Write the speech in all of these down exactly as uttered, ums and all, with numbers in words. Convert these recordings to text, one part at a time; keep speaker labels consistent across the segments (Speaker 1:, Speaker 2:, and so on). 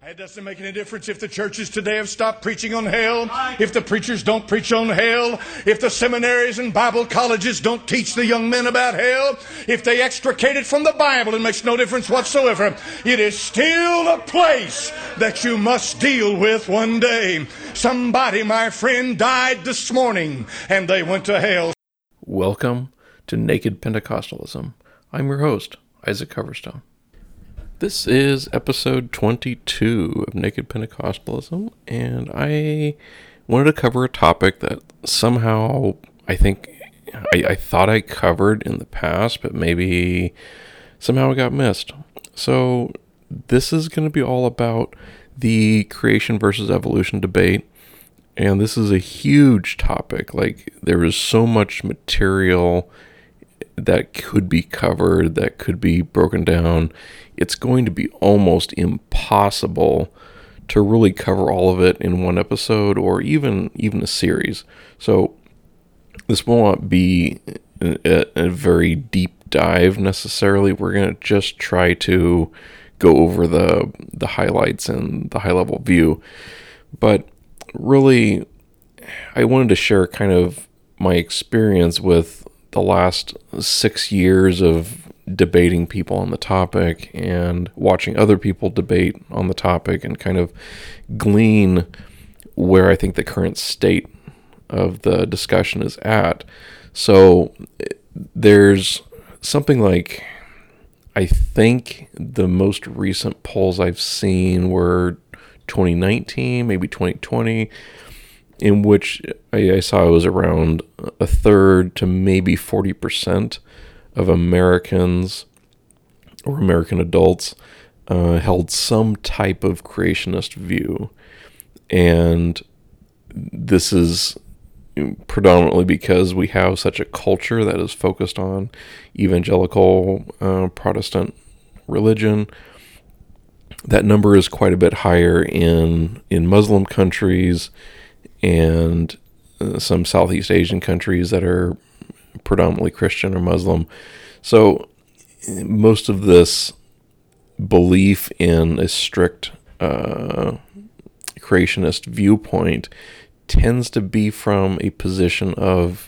Speaker 1: It doesn't make any difference if the churches today have stopped preaching on hell, if the preachers don't preach on hell, if the seminaries and Bible colleges don't teach the young men about hell, if they extricate it from the Bible, it makes no difference whatsoever. It is still a place that you must deal with one day. Somebody, my friend, died this morning and they went to hell.
Speaker 2: Welcome to Naked Pentecostalism. I'm your host, Isaac Coverstone. This is episode twenty-two of Naked Pentecostalism, and I wanted to cover a topic that somehow I think I, I thought I covered in the past, but maybe somehow it got missed. So this is going to be all about the creation versus evolution debate, and this is a huge topic. Like, there is so much material that could be covered, that could be broken down. It's going to be almost impossible to really cover all of it in one episode or even even a series. So this will not be a, a very deep dive necessarily. We're going to just try to go over the the highlights and the high level view. But really, I wanted to share kind of my experience with the last six years of debating people on the topic and watching other people debate on the topic and kind of glean where I think the current state of the discussion is at. So there's something like, I think the most recent polls I've seen were twenty nineteen, maybe twenty twenty, in which I, I saw it was around a third to maybe forty percent of Americans or American adults uh, held some type of creationist view. And this is predominantly because we have such a culture that is focused on evangelical uh, Protestant religion. That number is quite a bit higher in, in Muslim countries and uh, some Southeast Asian countries that are predominantly Christian or Muslim. So most of this belief in a strict uh, creationist viewpoint tends to be from a position of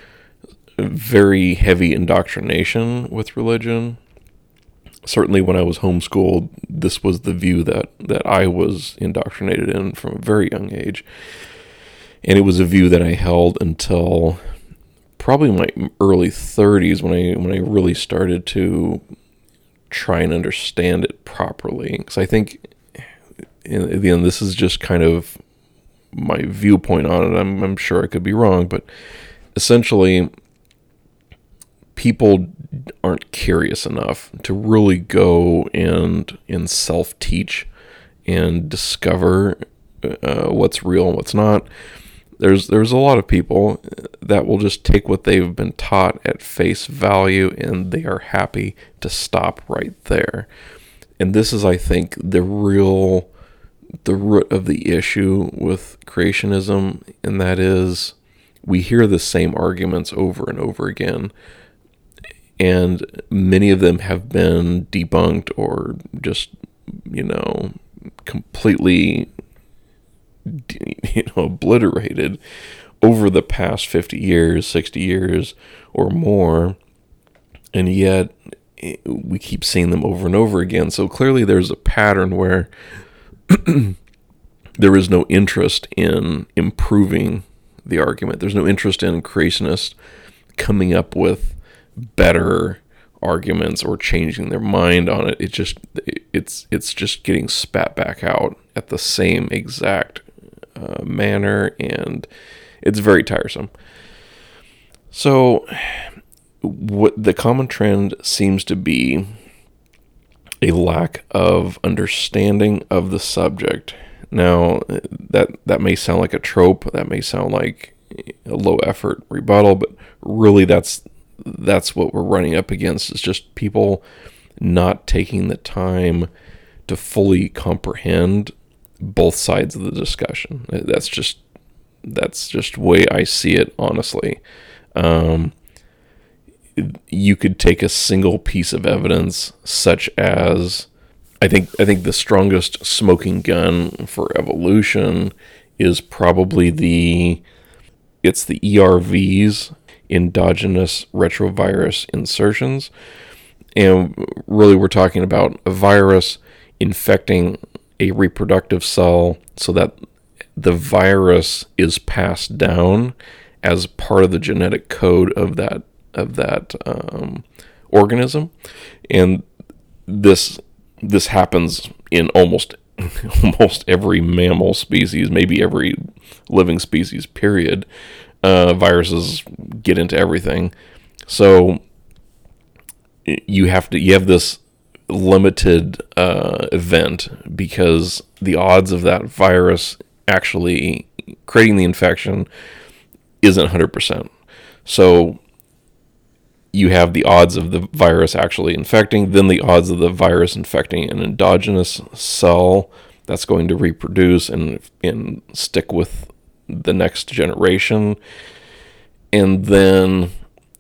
Speaker 2: very heavy indoctrination with religion. Certainly when I was homeschooled, this was the view that, that I was indoctrinated in from a very young age. And it was a view that I held until probably my early thirties when I when I really started to try and understand it properly. Because I think, in the end, this is just kind of my viewpoint on it. I'm, I'm sure I could be wrong, but essentially, people aren't curious enough to really go and and self-teach and discover uh, what's real and what's not. There's there's a lot of people that will just take what they've been taught at face value, and they are happy to stop right there. And this is, I think, the real, the root of the issue with creationism, and that is we hear the same arguments over and over again, and many of them have been debunked or just, you know, completely you know, obliterated over the past fifty years, sixty years or more. And yet we keep seeing them over and over again. So clearly there's a pattern where there is no interest in improving the argument. There's no interest in creationists coming up with better arguments or changing their mind on it. It just it's it's just getting spat back out at the same exact Uh, manner, and it's very tiresome. So what the common trend seems to be a lack of understanding of the subject. Now that that may sound like a trope, that may sound like a low effort rebuttal, but really that's that's what we're running up against, is just people not taking the time to fully comprehend both sides of the discussion. That's just that's just the way I see it, honestly. Um, you could take a single piece of evidence, such as I think I think the strongest smoking gun for evolution is probably the it's the E R Vs, endogenous retrovirus insertions. And really we're talking about a virus infecting a reproductive cell so that the virus is passed down as part of the genetic code of that of that um, organism. And this this happens in almost almost every mammal species, maybe every living species, period. Uh, viruses get into everything. So you have to you have this limited uh, event because the odds of that virus actually creating the infection isn't one hundred percent. So you have the odds of the virus actually infecting, then the odds of the virus infecting an endogenous cell that's going to reproduce and and stick with the next generation. And then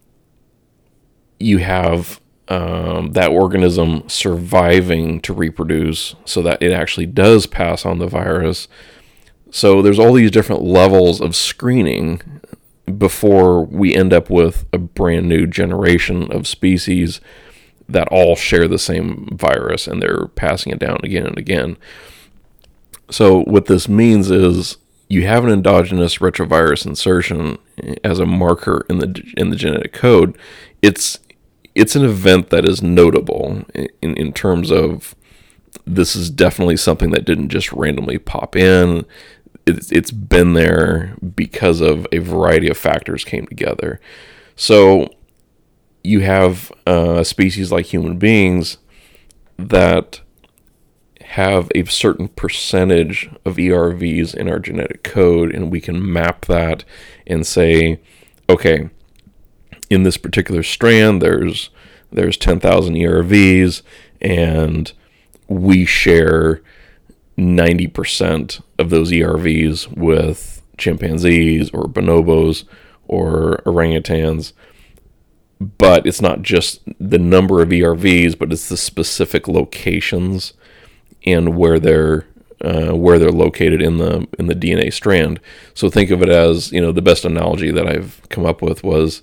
Speaker 2: you have um, that organism surviving to reproduce so that it actually does pass on the virus. So there's all these different levels of screening before we end up with a brand new generation of species that all share the same virus and they're passing it down again and again. So what this means is you have an endogenous retrovirus insertion as a marker in the in the genetic code. It's it's an event that is notable in, in terms of this is definitely something that didn't just randomly pop in. It's, it's been there because of a variety of factors came together. So you have uh, species like human beings that have a certain percentage of E R Vs in our genetic code, and we can map that and say, okay, in this particular strand, there's there's ten thousand E R Vs, and we share ninety percent of those E R Vs with chimpanzees or bonobos or orangutans. But it's not just the number of E R Vs, but it's the specific locations and where they're uh, where they're located in the in the D N A strand. So think of it as, you know, the best analogy that I've come up with was,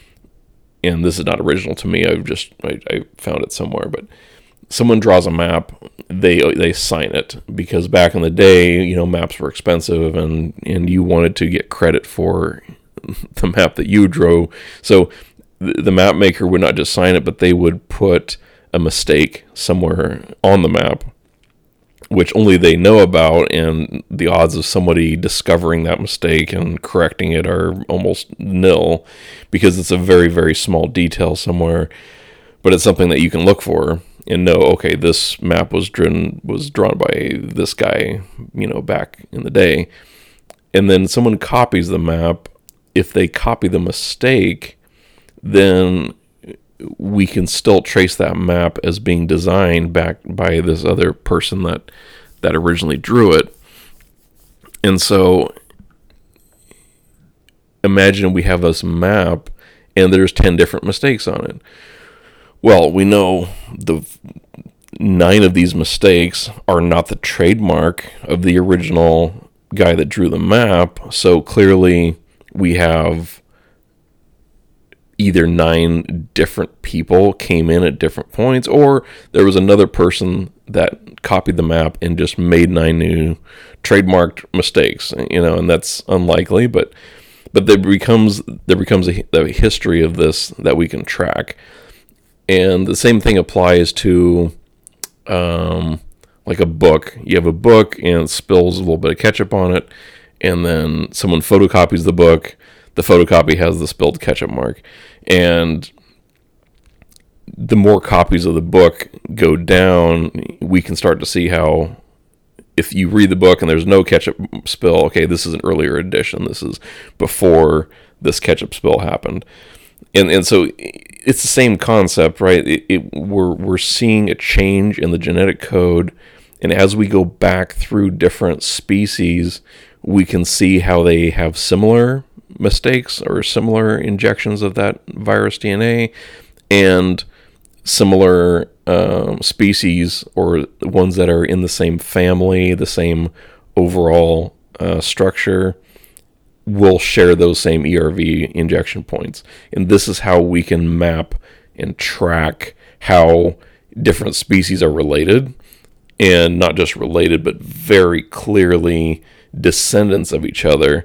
Speaker 2: and this is not original to me, I've just I, I found it somewhere, but someone draws a map, they they sign it, because back in the day, you know, maps were expensive, and and you wanted to get credit for the map that you drew. So the, the map maker would not just sign it, but they would put a mistake somewhere on the map, which only they know about, and the odds of somebody discovering that mistake and correcting it are almost nil, because it's a very, very small detail somewhere, but it's something that you can look for and know, okay, this map was drawn was drawn by this guy, you know, back in the day. And then someone copies the map. If they copy the mistake, then we can still trace that map as being designed back by this other person that that originally drew it. And so imagine we have this map and there's ten different mistakes on it. Well, we know the nine of these mistakes are not the trademark of the original guy that drew the map. So clearly we have either nine different people came in at different points, or there was another person that copied the map and just made nine new trademarked mistakes, you know, and that's unlikely, but but there becomes there becomes a, a history of this that we can track. And the same thing applies to um, like a book. You have a book and it spills a little bit of ketchup on it, and then someone photocopies the book. The photocopy has the spilled ketchup mark. And the more copies of the book go down, we can start to see how, if you read the book and there's no ketchup spill, okay, this is an earlier edition. This is before this ketchup spill happened. And and so it's the same concept, right? It, it, we're we're seeing a change in the genetic code, and as we go back through different species, we can see how they have similar mistakes or similar injections of that virus D N A, and similar um, species or ones that are in the same family, the same overall uh, structure, will share those same E R V injection points. And this is how we can map and track how different species are related, and not just related, but very clearly descendants of each other,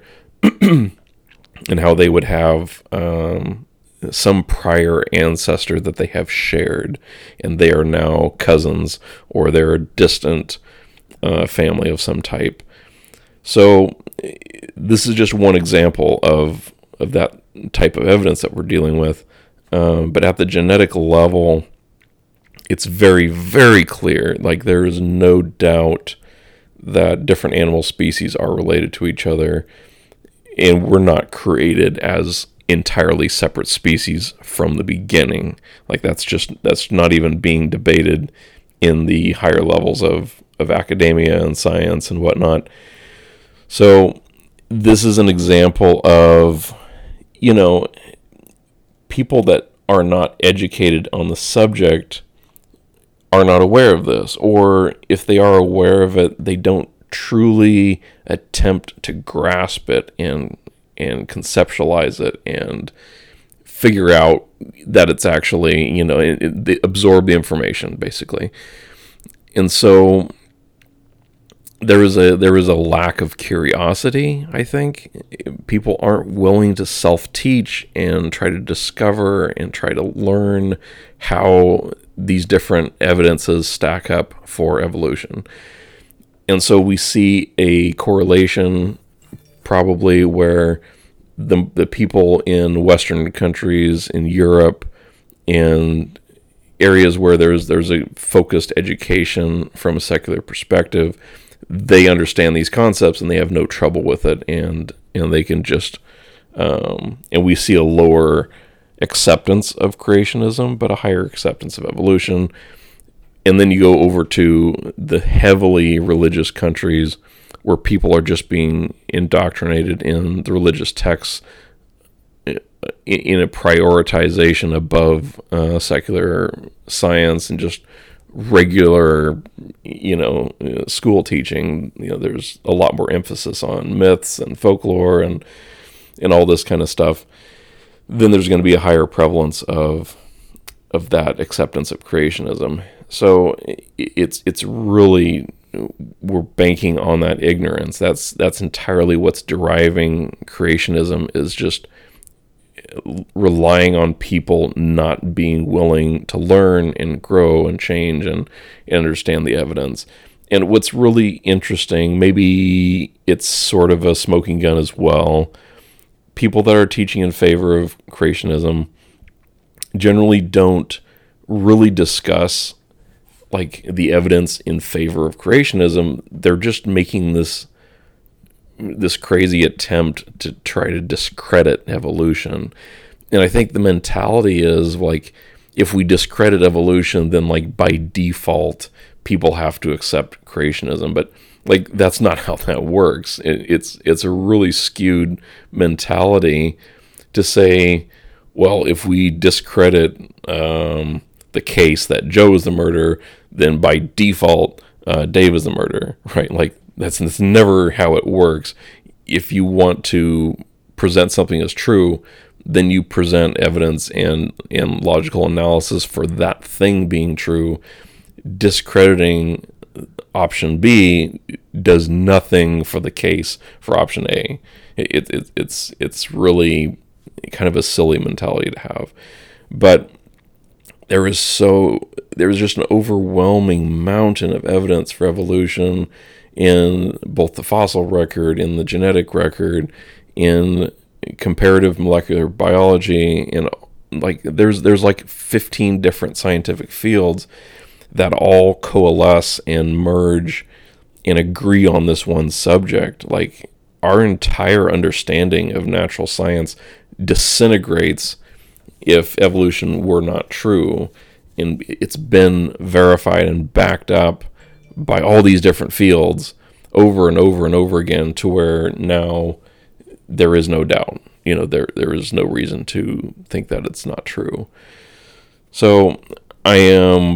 Speaker 2: and how they would have um, some prior ancestor that they have shared, and they are now cousins, or they're a distant uh, family of some type. So this is just one example of of that type of evidence that we're dealing with. Um, but at the genetic level, it's very, very clear. Like, there is no doubt that different animal species are related to each other, and we're not created as entirely separate species from the beginning. Like, that's just that's not even being debated in the higher levels of of academia and science and whatnot. So this is an example of, you know, people that are not educated on the subject are not aware of this, or if they are aware of it, they don't truly attempt to grasp it and and conceptualize it and figure out that it's actually, you know, it, it, they absorb the information basically. And so there is a there is a lack of curiosity, I think. People aren't willing to self-teach and try to discover and try to learn how these different evidences stack up for evolution. And so we see a correlation probably where the the people in Western countries, in Europe, and areas where there's there's a focused education from a secular perspective, they understand these concepts and they have no trouble with it, and and they can just um, and we see a lower acceptance of creationism, but a higher acceptance of evolution. And then you go over to the heavily religious countries where people are just being indoctrinated in the religious texts in a prioritization above uh, secular science and just regular, you know, school teaching. You know, there's a lot more emphasis on myths and folklore and and all this kind of stuff. Then there's going to be a higher prevalence of of that acceptance of creationism. So it's it's really, we're banking on that ignorance. That's that's entirely what's deriving creationism, is just relying on people not being willing to learn and grow and change and, and understand the evidence. And what's really interesting, maybe it's sort of a smoking gun as well, people that are teaching in favor of creationism generally don't really discuss like the evidence in favor of creationism. They're just making this this crazy attempt to try to discredit evolution. And I think the mentality is like, if we discredit evolution, then like by default people have to accept creationism. But like, that's not how that works. It, it's it's a really skewed mentality to say, well, if we discredit um, the case that Joe is the murderer, then by default uh, Dave is the murderer, right? Like, that's, that's never how it works. If you want to present something as true, then you present evidence and, and logical analysis for that thing being true. Discrediting option B does nothing for the case for option A. It, it, it's it's really kind of a silly mentality to have. But there is so there is just an overwhelming mountain of evidence for evolution in both the fossil record, in the genetic record, in comparative molecular biology, and like there's there's like fifteen different scientific fields that all coalesce and merge and agree on this one subject. Like, our entire understanding of natural science disintegrates if evolution were not true. And it's been verified and backed up by all these different fields over and over and over again, to where now there is no doubt. You know, there there is no reason to think that it's not true. So I am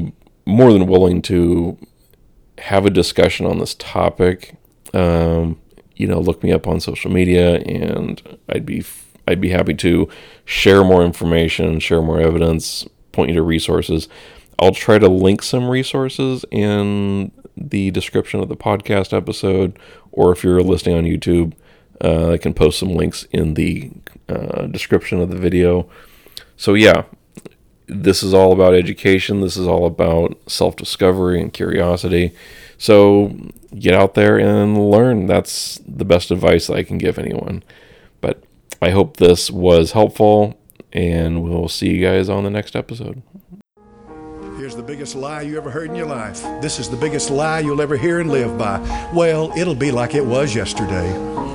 Speaker 2: more than willing to have a discussion on this topic. Um, you know, look me up on social media, and I'd be I'd be happy to share more information, share more evidence, point you to resources. I'll try to link some resources in the description of the podcast episode, or if you're listening on YouTube, uh, I can post some links in the uh, description of the video. So yeah, this is all about education. This is all about self-discovery and curiosity. So get out there and learn. That's the best advice I can give anyone. But I hope this was helpful, and we'll see you guys on the next episode.
Speaker 1: Here's the biggest lie you ever heard in your life. This is the biggest lie you'll ever hear and live by. Well, it'll be like it was yesterday.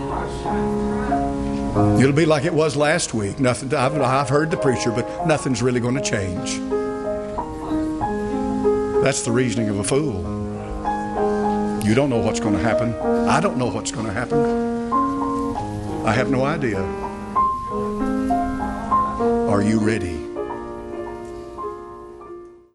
Speaker 1: It'll be like it was last week. Nothing. I've, I've heard the preacher, but nothing's really going to change. That's the reasoning of a fool. You don't know what's going to happen. I don't know what's going to happen. I have no idea. Are you ready?